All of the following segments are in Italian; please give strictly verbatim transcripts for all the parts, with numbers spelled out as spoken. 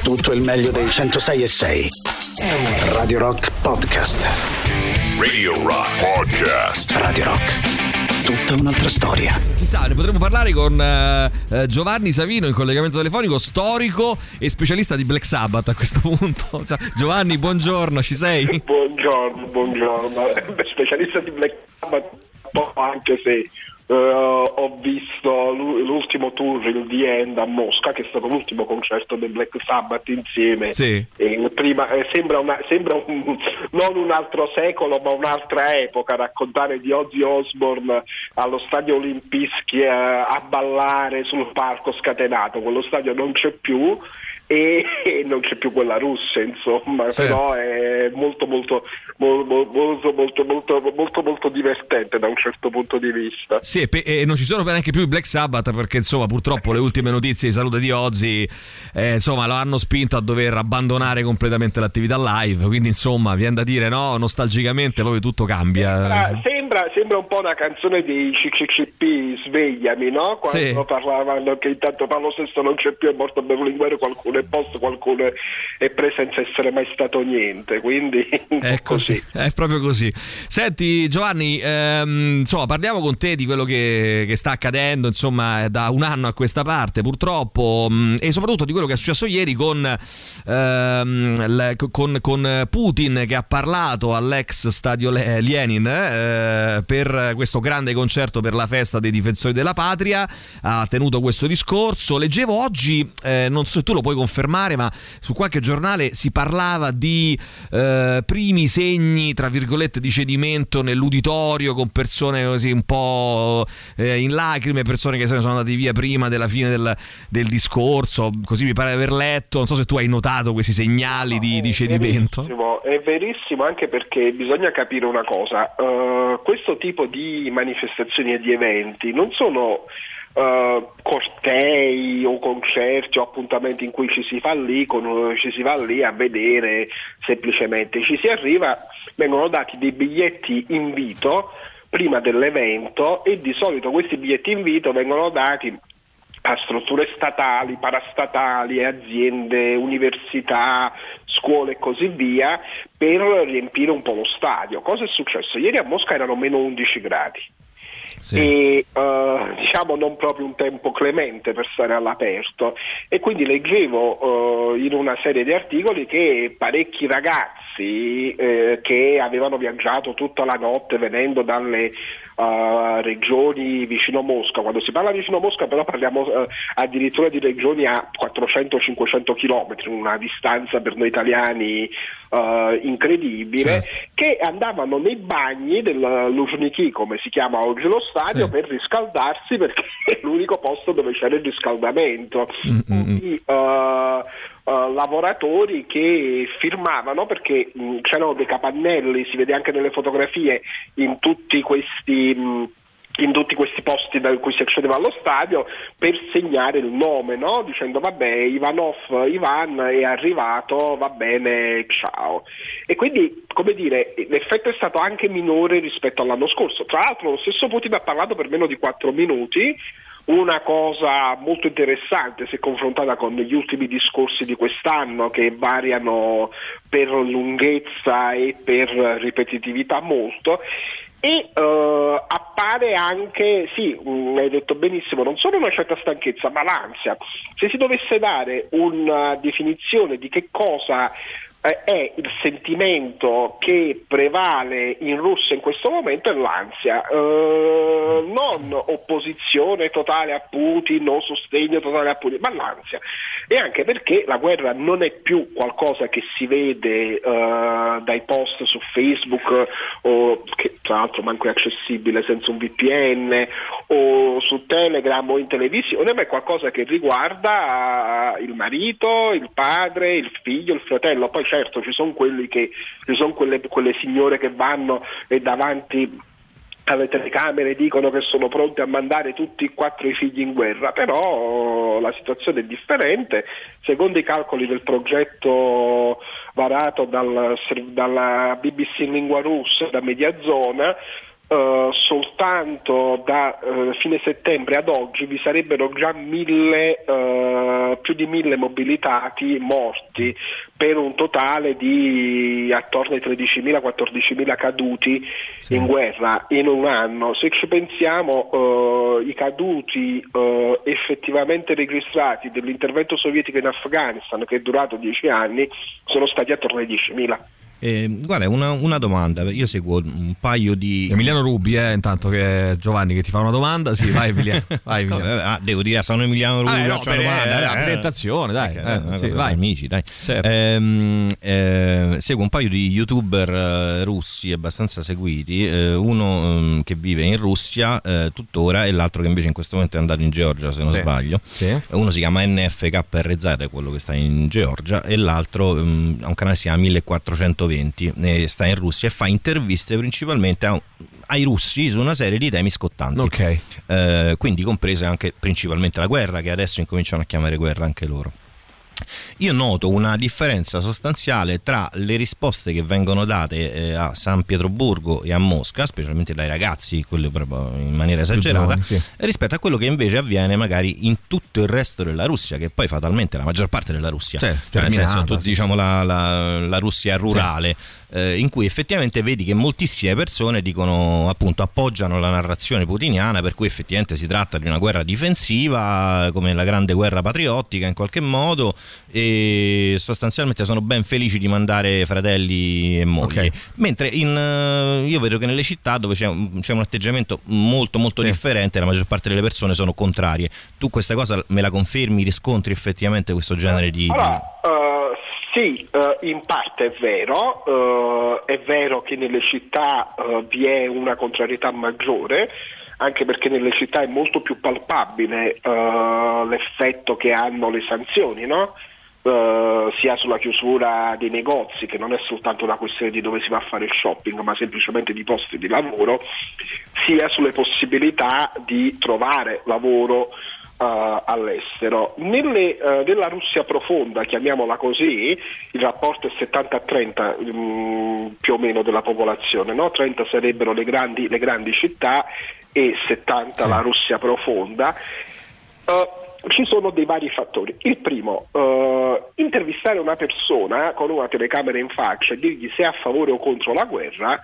Tutto il meglio dei centosei e sei. Radio Rock Podcast. Radio Rock Podcast. Radio Rock. Tutta un'altra storia. Chissà, ne potremo parlare con eh, Giovanni Savino in collegamento telefonico, storico e specialista di Black Sabbath a questo punto. Cioè, Giovanni, buongiorno, ci sei? Buongiorno, buongiorno. Specialista di Black Sabbath, anche se Uh, ho visto l'ultimo tour, il The End a Mosca, che è stato l'ultimo concerto del Black Sabbath insieme. Sì. E prima, eh, sembra, una, sembra un, non un altro secolo ma un'altra epoca, raccontare di Ozzy Osbourne allo stadio Olimpischi eh, a ballare sul palco scatenato. Quello stadio non c'è più e, e non c'è più quella russa, insomma. Certo. Però è molto molto molto molto molto molto molto molto divertente da un certo punto di vista. Sì, e, pe- e non ci sono neanche più i Black Sabbath, perché insomma purtroppo le ultime notizie di salute di Ozzy eh, insomma lo hanno spinto a dover abbandonare completamente l'attività live, quindi insomma viene da dire, no, nostalgicamente proprio tutto cambia. Sembra, sembra, sembra un po' una canzone dei C C C P, Svegliami, no? Quando sì. parlavano che intanto Paolo sesto non c'è più, è morto Berlinguer, qualcuno è posto, qualcuno è preso senza essere mai stato niente, quindi è così, è proprio così. Senti Giovanni, ehm, insomma parliamo con te di quello che, che sta accadendo insomma da un anno a questa parte purtroppo, mh, e soprattutto di quello che è successo ieri con, ehm, le, con, con Putin, che ha parlato all'ex stadio Lenin eh, per questo grande concerto per la festa dei difensori della patria. Ha tenuto questo discorso. Leggevo oggi, eh, non so se tu lo puoi confermare, ma su qualche giornale si parlava di eh, primi segni tra virgolette di cedimento nell'uditorio, con persone così un po' eh, in lacrime, persone che sono andate via prima della fine del, del discorso, così mi pare di aver letto. Non so se tu hai notato questi segnali no, di, di cedimento. Verissimo, è verissimo, anche perché bisogna capire una cosa, uh, questo tipo di manifestazioni e di eventi non sono Uh, cortei o concerti o appuntamenti in cui ci si fa lì con, ci si va lì a vedere, semplicemente ci si arriva, vengono dati dei biglietti invito prima dell'evento, e di solito questi biglietti invito vengono dati a strutture statali, parastatali, aziende, università, scuole e così via, per riempire un po' lo stadio. Cosa è successo? Ieri a Mosca erano meno undici gradi. Sì. E uh, diciamo non proprio un tempo clemente per stare all'aperto, e quindi leggevo uh, in una serie di articoli che parecchi ragazzi eh, che avevano viaggiato tutta la notte venendo dalle uh, regioni vicino Mosca, quando si parla vicino Mosca però parliamo uh, addirittura di regioni a quattrocento cinquecento chilometri, una distanza per noi italiani uh, incredibile, sì. che andavano nei bagni del Luzhniki, come si chiama oggi lo stadio, sì. per riscaldarsi, perché è l'unico posto dove c'era il riscaldamento. Quindi, uh, uh, lavoratori che firmavano, perché mh, c'erano dei capannelli, si vede anche nelle fotografie, in tutti questi mh, in tutti questi posti da cui si accedeva allo stadio, per segnare il nome, no? Dicendo vabbè, Ivanov Ivan è arrivato, va bene, ciao. E quindi, come dire, l'effetto è stato anche minore rispetto all'anno scorso. Tra l'altro lo stesso Putin ha parlato per meno di quattro minuti, una cosa molto interessante se confrontata con gli ultimi discorsi di quest'anno, che variano per lunghezza e per ripetitività molto. E uh, appare anche, sì, mh, hai detto benissimo, non solo una certa stanchezza, ma l'ansia. Se si dovesse dare una definizione di che cosa eh, è il sentimento che prevale in Russia in questo momento, è l'ansia, uh, non opposizione totale a Putin o sostegno totale a Putin, ma l'ansia. E anche perché la guerra non è più qualcosa che si vede uh, dai post su Facebook, o che tra l'altro manco è accessibile senza un V P N, o su Telegram o in televisione, ma è qualcosa che riguarda uh, il marito, il padre, il figlio, il fratello. Poi certo ci sono quelli che ci sono quelle, quelle signore che vanno e davanti alle telecamere dicono che sono pronti a mandare tutti e quattro i figli in guerra, però la situazione è differente. Secondo i calcoli del progetto varato dal, dalla B B C in lingua russa, da Mediazona, Uh, soltanto da uh, fine settembre ad oggi vi sarebbero già mille, uh, più di mille mobilitati morti, per un totale di attorno ai tredicimila quattordicimila caduti sì. in guerra in un anno. Se ci pensiamo, uh, i caduti uh, effettivamente registrati dell'intervento sovietico in Afghanistan, che è durato dieci anni, sono stati attorno ai diecimila. Eh, guarda, una, una domanda, io seguo un paio di... Emiliano Rubi, eh, intanto che Giovanni che ti fa una domanda, sì, vai Emiliano. Vai, Emiliano. No, ah, devo dire, sono Emiliano Rubi, ah, no, per domanda, eh, la eh, presentazione, dai, eh, eh, eh, sì, vai. Amici, dai. Certo. Ehm, eh, seguo un paio di youtuber eh, russi abbastanza seguiti, eh, uno eh, che vive in Russia eh, tuttora, e l'altro che invece in questo momento è andato in Georgia, se non sì. sbaglio. Sì. Uno si chiama N F K R Z, è quello che sta in Georgia, e l'altro eh, ha un canale che si chiama millequattrocentoventi, eh, sta in Russia e fa interviste principalmente a, ai russi su una serie di temi scottanti, okay. eh, quindi comprese anche principalmente la guerra, che adesso incominciano a chiamare guerra anche loro. Io noto una differenza sostanziale tra le risposte che vengono date eh, a San Pietroburgo e a Mosca, specialmente dai ragazzi, quelle proprio in maniera esagerata, giovani, sì. rispetto a quello che invece avviene magari in tutto il resto della Russia, che poi fatalmente è la maggior parte della Russia, cioè, nel senso, tu, sì. diciamo la, la, la Russia rurale, sì. eh, in cui effettivamente vedi che moltissime persone dicono, appunto, appoggiano la narrazione putiniana, per cui effettivamente si tratta di una guerra difensiva, come la grande guerra patriottica in qualche modo, e sostanzialmente sono ben felici di mandare fratelli e mogli, okay. mentre in, io vedo che nelle città dove c'è un, c'è un atteggiamento molto molto sì. differente, la maggior parte delle persone sono contrarie. Tu questa cosa me la confermi? Riscontri effettivamente questo genere di... Allora, uh, sì, uh, in parte è vero, uh, è vero che nelle città uh, vi è una contrarietà maggiore, anche perché nelle città è molto più palpabile uh, l'effetto che hanno le sanzioni, no? Uh, sia sulla chiusura dei negozi, che non è soltanto una questione di dove si va a fare shopping, ma semplicemente di posti di lavoro, sia sulle possibilità di trovare lavoro uh, all'estero. Nelle, uh, nella Russia profonda, chiamiamola così, il rapporto è settanta a trenta um, più o meno della popolazione, no? trenta sarebbero le grandi, le grandi città e settanta sì. la Russia profonda. Uh, Ci sono dei vari fattori. Il primo, uh, intervistare una persona con una telecamera in faccia e dirgli se è a favore o contro la guerra,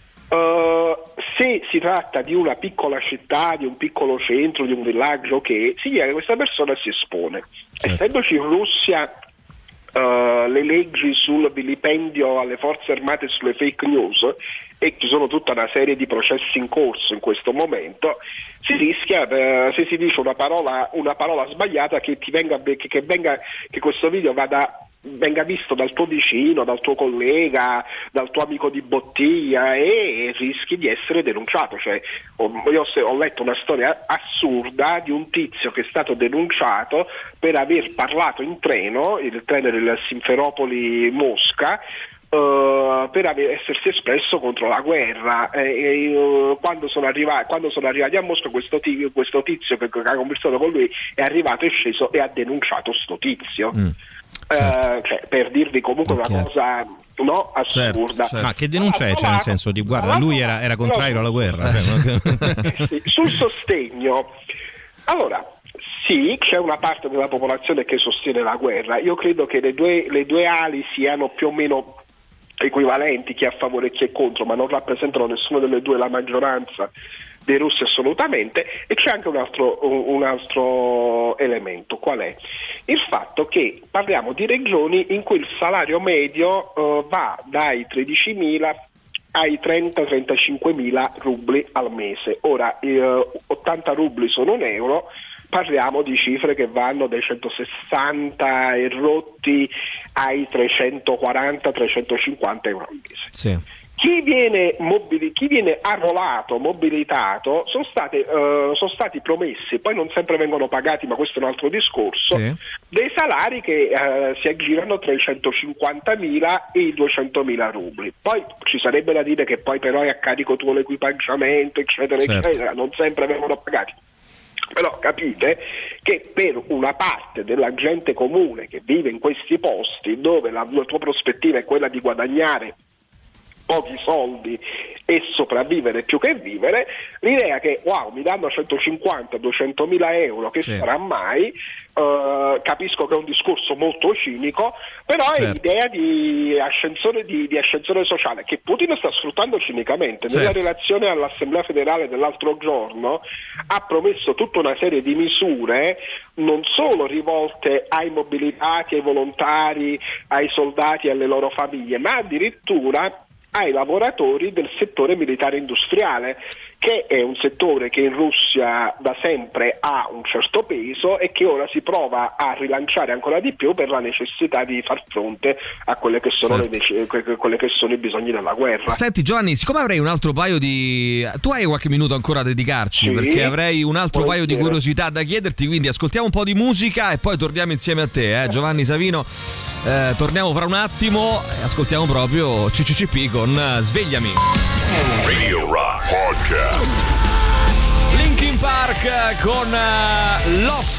uh, se si tratta di una piccola città, di un piccolo centro, di un villaggio, che significa che questa persona si espone. Certo. Essendoci in Russia uh, le leggi sul vilipendio alle forze armate e sulle fake news, e ci sono tutta una serie di processi in corso in questo momento, si rischia, eh, se si dice una parola, una parola sbagliata, che ti venga, che, che venga, che questo video vada, venga visto dal tuo vicino, dal tuo collega, dal tuo amico di bottiglia, e rischi di essere denunciato. Cioè, ho, io ho letto una storia assurda di un tizio che è stato denunciato per aver parlato in treno, il treno del Simferopoli-Mosca, Uh, per aver, essersi espresso contro la guerra, e, e, uh, quando, sono arrivati, quando sono arrivati a Mosca, questo tizio, questo tizio che, che ha conversato con lui è arrivato, è sceso e ha denunciato sto tizio. Mm. Certo. Uh, cioè, per dirvi comunque okay. una cosa, no, assurda. Certo, certo. Ma che denuncia è? Cioè, nel senso di guarda, lui era, era contrario alla guerra. Eh, sì. Sul sostegno, allora, sì, c'è una parte della popolazione che sostiene la guerra. Io credo che le due, le due ali siano più o meno equivalenti, chi è a favore e chi è contro, ma non rappresentano nessuna delle due la maggioranza dei russi assolutamente. E c'è anche un altro, un altro elemento, qual è? Il fatto che parliamo di regioni in cui il salario medio uh, va dai tredicimila ai trenta trentacinquemila rubli al mese. Ora, uh, ottanta rubli sono un euro, parliamo di cifre che vanno dai centosessanta e rotti ai trecentoquaranta trecentocinquanta euro al mese. Sì. Chi viene, mobili- chi viene arruolato, mobilitato, sono, state, uh, sono stati promessi, poi non sempre vengono pagati, ma questo è un altro discorso, sì. dei salari che uh, si aggirano tra i centocinquantamila e i duecentomila rubli. Poi ci sarebbe da dire che poi però è a carico tuo l'equipaggiamento, eccetera, certo. eccetera, non sempre vengono pagati. Però capite che per una parte della gente comune che vive in questi posti, dove la, la tua prospettiva è quella di guadagnare pochi soldi e sopravvivere più che vivere, l'idea che wow, mi danno centocinquanta duecentomila euro, che sì. sarà mai, uh, capisco che è un discorso molto cinico, però certo. è l'idea di ascensore, di, di ascensore sociale che Putin sta sfruttando cinicamente. Certo. Nella relazione all'Assemblea federale dell'altro giorno ha promesso tutta una serie di misure non solo rivolte ai mobilitati, ai volontari, ai soldati e alle loro famiglie, ma addirittura ai lavoratori del settore militare industriale, che è un settore che in Russia da sempre ha un certo peso e che ora si prova a rilanciare ancora di più per la necessità di far fronte a quelle che sono, certo. le, quelle che sono i bisogni della guerra. Senti Giovanni, siccome avrei un altro paio di... tu hai qualche minuto ancora da dedicarci? Sì, perché avrei un altro paio di curiosità da chiederti, quindi ascoltiamo un po' di musica e poi torniamo insieme a te, eh? Giovanni Savino. Eh, torniamo fra un attimo e ascoltiamo proprio C C C P con Svegliami. Radio Rock Podcast. Linkin Park con uh, Lost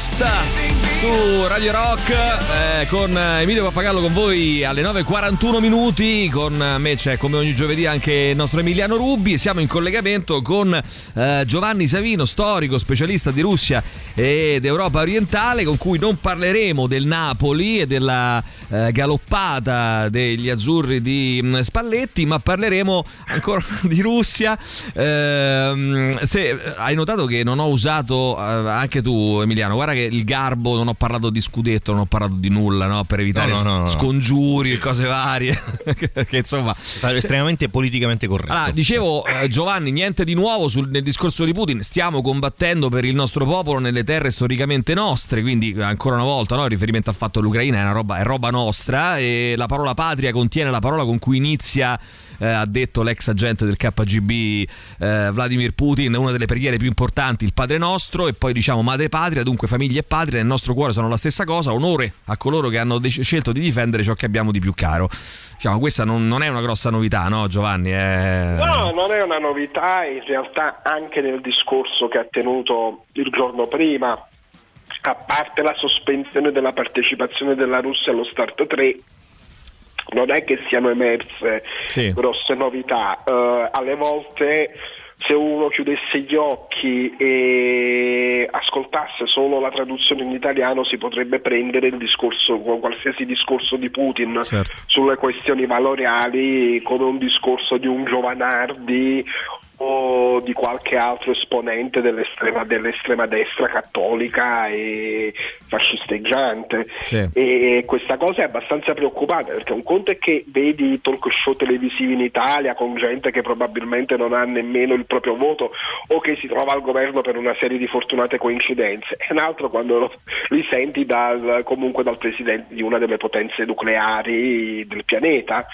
su Radio Rock, eh, con Emilio Pappagallo con voi alle nove e quarantuno minuti. Con me c'è come ogni giovedì anche il nostro Emiliano Rubi. Siamo in collegamento con eh, Giovanni Savino, storico, specialista di Russia ed Europa orientale, con cui non parleremo del Napoli e della eh, galoppata degli azzurri di mh, Spalletti, ma parleremo ancora di Russia. Eh, se hai notato che non ho usato, eh, anche tu Emiliano, guarda che il garbo, non ho parlato di scudetto, non ho parlato di nulla, no? Per evitare no, no, no, no. scongiuri e cose varie che insomma è estremamente politicamente corretto. Allora, dicevo eh, Giovanni, niente di nuovo sul, nel discorso di Putin. Stiamo combattendo per il nostro popolo nelle terre storicamente nostre, quindi ancora una volta, no? Il riferimento al fatto che l'Ucraina è una roba, è roba nostra, e la parola patria contiene la parola con cui inizia, eh, ha detto l'ex agente del K G B eh, Vladimir Putin, una delle preghiere più importanti, il Padre Nostro, e poi diciamo madre patria, dunque famiglia e patria nel nostro cuore sono la stessa cosa, onore a coloro che hanno de- scelto di difendere ciò che abbiamo di più caro. Diciamo, questa non, non è una grossa novità, no Giovanni? È... No, non è una novità, in realtà anche nel discorso che ha tenuto il giorno prima, a parte la sospensione della partecipazione della Russia allo Start tre, non è che siano emerse sì. grosse novità. Uh, alle volte se uno chiudesse gli occhi e ascoltasse solo la traduzione in italiano si potrebbe prendere il discorso, qualsiasi discorso di Putin certo. sulle questioni valoriali come un discorso di un Giovanardi o di qualche altro esponente dell'estrema, dell'estrema destra cattolica e fascisteggiante. Sì. E questa cosa è abbastanza preoccupante, perché un conto è che vedi talk show televisivi in Italia con gente che probabilmente non ha nemmeno il proprio voto o che si trova al governo per una serie di fortunate coincidenze, e un altro quando lo, li senti dal, comunque dal presidente di una delle potenze nucleari del pianeta,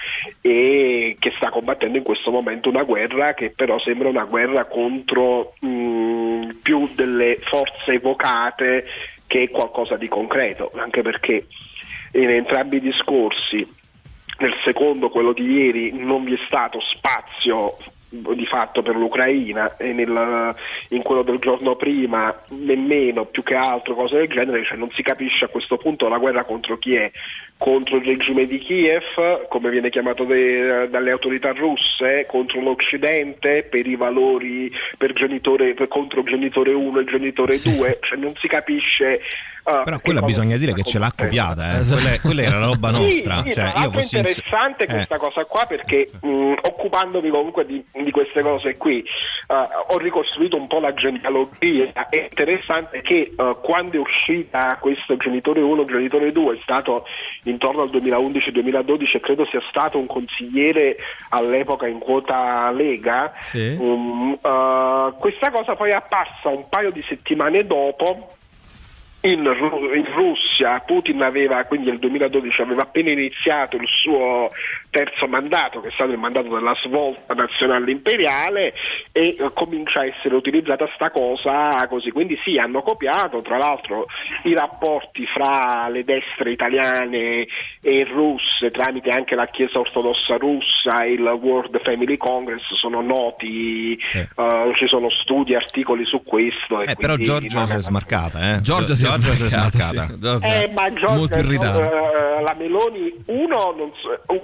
e che sta combattendo in questo momento una guerra che però sembra una guerra contro mh, più delle forze evocate che qualcosa di concreto, anche perché in entrambi i discorsi, nel secondo, quello di ieri, non vi è stato spazio di fatto per l'Ucraina, e nel, in quello del giorno prima nemmeno, più che altro cose del genere, cioè non si capisce a questo punto la guerra contro chi è, contro il regime di Kiev, come viene chiamato de, dalle autorità russe, contro l'Occidente per i valori, per genitore, per contro genitore uno e genitore due, cioè non si capisce. Uh, però quella bisogna dire che ce l'ha copiata, eh. quella, quella era la roba nostra. Sì, sì, cioè, io fossi interessante in... questa eh. cosa qua, perché mh, occupandomi comunque di, di queste cose qui uh, ho ricostruito un po' la genealogia. È interessante che uh, quando è uscita questo genitore uno, genitore due, è stato intorno al duemilaundici duemiladodici e credo sia stato un consigliere all'epoca in quota Lega. Sì. Um, uh, questa cosa poi è apparsa un paio di settimane dopo In, in Russia. Putin aveva, quindi nel duemiladodici, aveva appena iniziato il suo terzo mandato, che è stato il mandato della svolta nazionale imperiale, e eh, comincia a essere utilizzata sta cosa così. Quindi sì, hanno copiato, tra l'altro i rapporti fra le destre italiane e russe tramite anche la Chiesa ortodossa russa e il World Family Congress sono noti, sì. uh, ci sono studi, articoli su questo. Eh, però Giorgia si è smarcata, eh? Giorgia si è Giorgia si è smarcata. Sì. Eh, ma Giorgia, molto irritata. Uh, la Meloni uno, non so, uno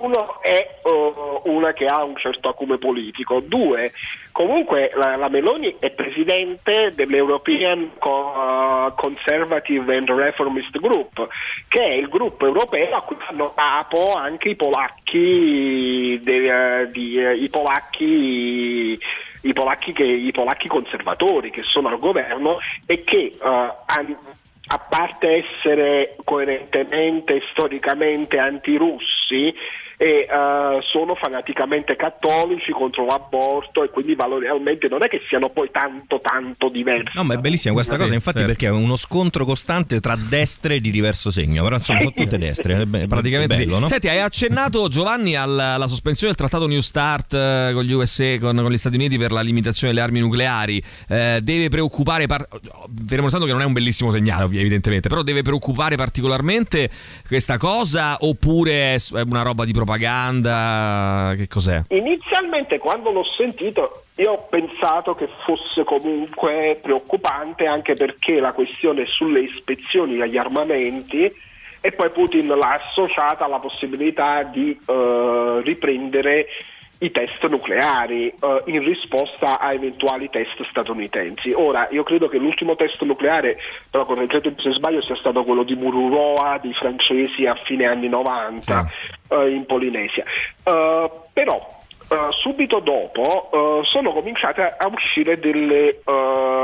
è uh, una che ha un certo acume politico. Due, comunque la, la Meloni è presidente dell'European Conservative and Reformist Group, che è il gruppo europeo a cui fanno capo anche i polacchi, de, di, i polacchi i polacchi, che, i polacchi conservatori che sono al governo e che uh, han, a parte essere coerentemente storicamente antirussi, e uh, sono fanaticamente cattolici contro l'aborto, e quindi valorialmente non è che siano poi tanto tanto diversi. No, ma è bellissima questa cosa, infatti, certo. Perché è uno scontro costante tra destre di diverso segno, però insomma sono tutte destre, è be- praticamente bello, sì. No? Senti, hai accennato, Giovanni, alla, alla sospensione del trattato New Start eh, con gli U S A, con, con gli Stati Uniti per la limitazione delle armi nucleari. Eh, deve preoccupare, par- fermo restando che non è un bellissimo segnale evidentemente, però deve preoccupare particolarmente questa cosa, oppure è una roba di propaganda? Che cos'è? Inizialmente, quando l'ho sentito, io ho pensato che fosse comunque preoccupante, anche perché la questione sulle ispezioni agli armamenti, e poi Putin l'ha associata alla possibilità di uh, riprendere i test nucleari uh, in risposta a eventuali test statunitensi. Ora, io credo che l'ultimo test nucleare, però correggetemi se sbaglio, sia stato quello di Mururoa, dei francesi, a fine anni novanta, sì. uh, in Polinesia. Uh, però Uh, subito dopo uh, sono cominciate a, a uscire delle uh,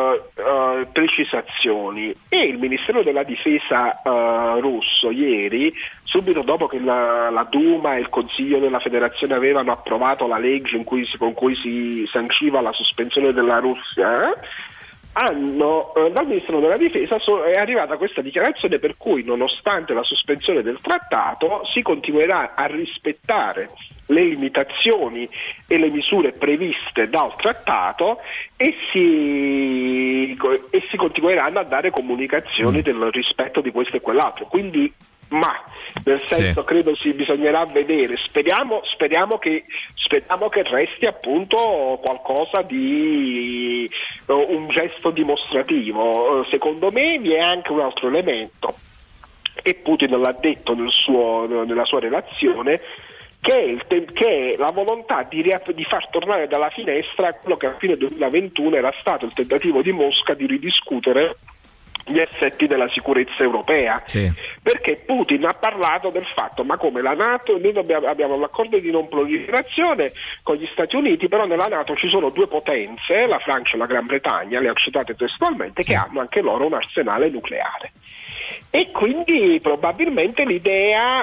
uh, precisazioni, e il Ministero della Difesa uh, russo ieri, subito dopo che la, la Duma e il Consiglio della Federazione avevano approvato la legge in cui si, con cui si sanciva la sospensione della Russia, hanno eh, dal Ministero della Difesa so, è arrivata questa dichiarazione per cui, nonostante la sospensione del trattato, si continuerà a rispettare le limitazioni e le misure previste dal trattato, e si, e si continueranno a dare comunicazioni del rispetto di questo e quell'altro. Quindi, ma nel senso, sì. credo si bisognerà vedere, speriamo, speriamo che speriamo che resti appunto qualcosa di uh, un gesto dimostrativo. Uh, secondo me vi è anche un altro elemento, e Putin l'ha detto nel suo, nella sua relazione, che è, il te- che è la volontà di, ria- di far tornare dalla finestra quello che a fine duemilaventuno era stato il tentativo di Mosca di ridiscutere gli assetti della sicurezza europea, sì. Perché Putin ha parlato del fatto, ma come la NATO, noi dobbiamo, abbiamo l'accordo di non proliferazione con gli Stati Uniti, però nella NATO ci sono due potenze, la Francia e la Gran Bretagna, le ha citate testualmente, sì. che hanno anche loro un arsenale nucleare. E quindi probabilmente l'idea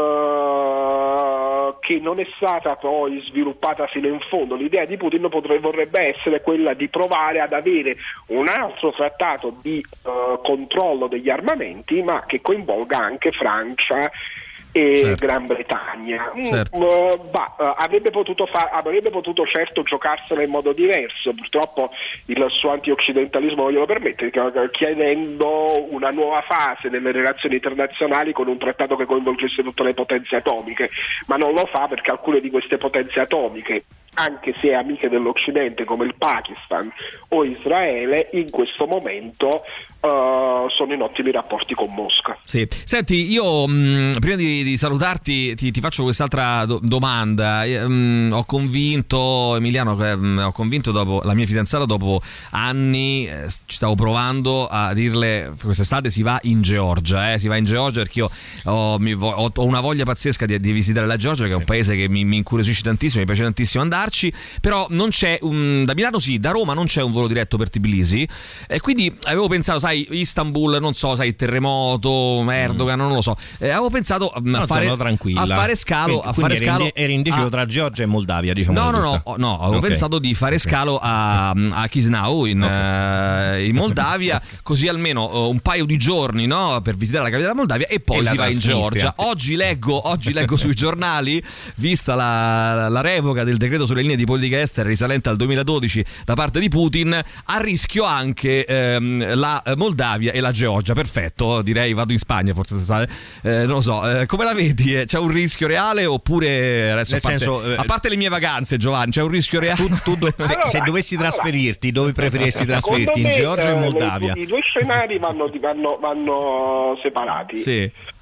uh, che non è stata poi sviluppata fino in fondo, l'idea di Putin potrebbe, vorrebbe essere quella di provare ad avere un altro trattato di uh, controllo degli armamenti, ma che coinvolga anche Francia e certo. Gran Bretagna. Certo. Uh, bah, uh, avrebbe potuto fa- avrebbe potuto certo giocarsela in modo diverso, purtroppo il suo antioccidentalismo non glielo permette, chiedendo una nuova fase nelle relazioni internazionali con un trattato che coinvolgesse tutte le potenze atomiche, ma non lo fa perché alcune di queste potenze atomiche, anche se amiche dell'Occidente come il Pakistan o Israele, in questo momento uh, sono in ottimi rapporti con Mosca. Sì. Senti, io mh, prima di, di salutarti ti, ti faccio quest'altra do- domanda. Mh, ho convinto Emiliano, che, mh, ho convinto dopo la mia fidanzata, dopo anni eh, ci stavo provando a dirle quest'estate si va in Georgia, eh, si va in Georgia perché io ho, mi, ho, ho una voglia pazzesca di, di visitare la Georgia, che è un paese che mi, mi incuriosisce tantissimo, mi piace tantissimo andare. Però non c'è un, da Milano sì, da Roma non c'è un volo diretto per Tbilisi, e quindi avevo pensato, sai, Istanbul, non so, sai, terremoto, Erdogan, mm. non lo so, eh, avevo pensato a no, fare, a fare scalo, quindi, a fare eri scalo indi- eri indeciso a, tra Georgia e Moldavia, diciamo. No, no, no, no, avevo okay. pensato di fare okay. scalo a, a Chisinau in, okay. uh, in Moldavia, così almeno uh, un paio di giorni, no, per visitare la capitale della Moldavia, e poi e si va in Georgia. Oggi leggo, oggi leggo sui giornali, vista la, la revoca del decreto sulle linee di politica estera risalente al duemiladodici da parte di Putin, a rischio anche ehm, la Moldavia e la Georgia. Perfetto, direi vado in Spagna forse, eh, non lo so, eh, come la vedi? C'è un rischio reale oppure adesso, a parte, senso, eh, a parte le mie vacanze, Giovanni, c'è un rischio reale? Tu, tu do, se, allora, se dovessi trasferirti, dove preferissi trasferirti? In Georgia o in Moldavia? I due scenari vanno, vanno, vanno separati. Sì.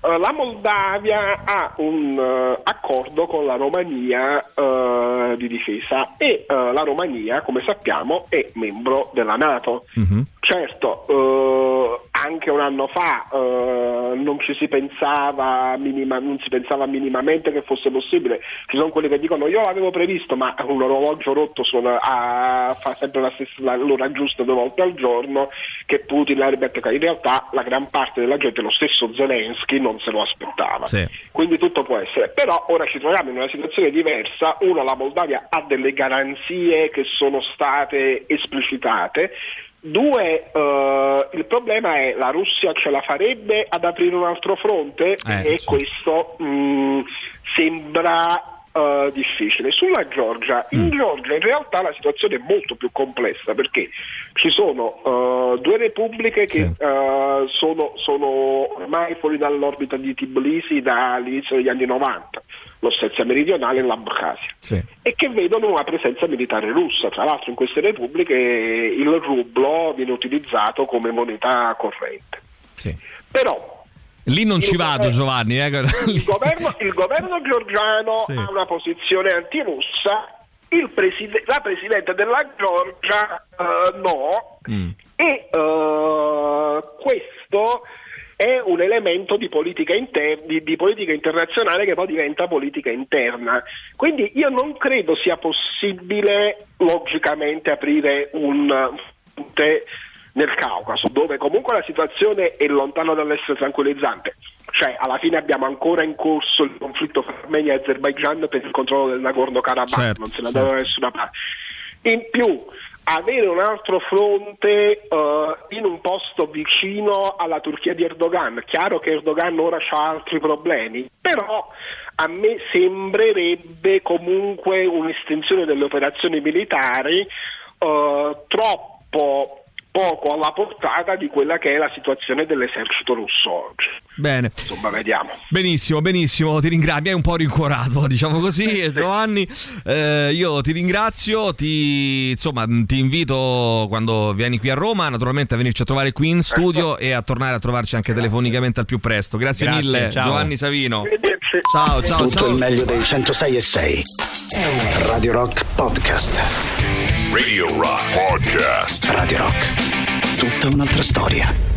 Uh, la Moldavia ha un uh, accordo con la Romania uh, di difesa e uh, la Romania, come sappiamo, è membro della NATO. Mm-hmm. Certo, uh, anche un anno fa uh, non ci si pensava minima, non si pensava minimamente che fosse possibile. Ci sono quelli che dicono io l'avevo previsto, ma un orologio rotto suona, a, fa sempre la stessa, la, l'ora giusta due volte al giorno, che Putin l'avrebbe attaccata. In realtà la gran parte della gente, lo stesso Zelensky, non se lo aspettava. Sì. Quindi tutto può essere. Però ora ci troviamo in una situazione diversa. Uno, la Moldavia ha delle garanzie che sono state esplicitate. Due, uh, il problema è la Russia ce la farebbe ad aprire un altro fronte eh, e sì. questo mh, sembra Uh, difficile. Sulla Georgia, in mm. Georgia in realtà la situazione è molto più complessa, perché ci sono uh, due repubbliche che sì. uh, sono, sono ormai fuori dall'orbita di Tbilisi dall'inizio degli anni novanta, l'Ossetia meridionale e l'Abkhazia, sì. e che vedono una presenza militare russa. Tra l'altro in queste repubbliche il rublo viene utilizzato come moneta corrente. Sì. Però lì non ci vado, governo, Giovanni. Eh. Il, governo, il governo georgiano sì. ha una posizione antirussa, il preside, la presidente della Georgia uh, no, mm. e uh, questo è un elemento di politica, inter- di, di politica internazionale che poi diventa politica interna. Quindi io non credo sia possibile logicamente aprire un punte nel Caucaso, dove comunque la situazione è lontana dall'essere tranquillizzante. Cioè, alla fine abbiamo ancora in corso il conflitto fra Armenia e Azerbaigian per il controllo del Nagorno-Karabakh, certo, non se ne andava certo. da nessuna parte. In più, avere un altro fronte uh, in un posto vicino alla Turchia di Erdogan. Chiaro che Erdogan ora ha altri problemi, però a me sembrerebbe comunque un'estensione delle operazioni militari uh, troppo poco alla portata di quella che è la situazione dell'esercito russo oggi. Bene. Insomma, vediamo. Benissimo, benissimo, ti ringrazio, mi hai un po' rincuorato, diciamo così, Giovanni. Eh, io ti ringrazio, ti insomma ti invito quando vieni qui a Roma, naturalmente a venirci a trovare qui in studio e a tornare a trovarci anche telefonicamente al più presto. Grazie, Grazie mille, ciao. Giovanni Savino. Ciao, ciao, Tutto ciao. il meglio dei centosei e sei. Radio Rock Podcast. Radio Rock Podcast. Radio Rock. Tutta un'altra storia.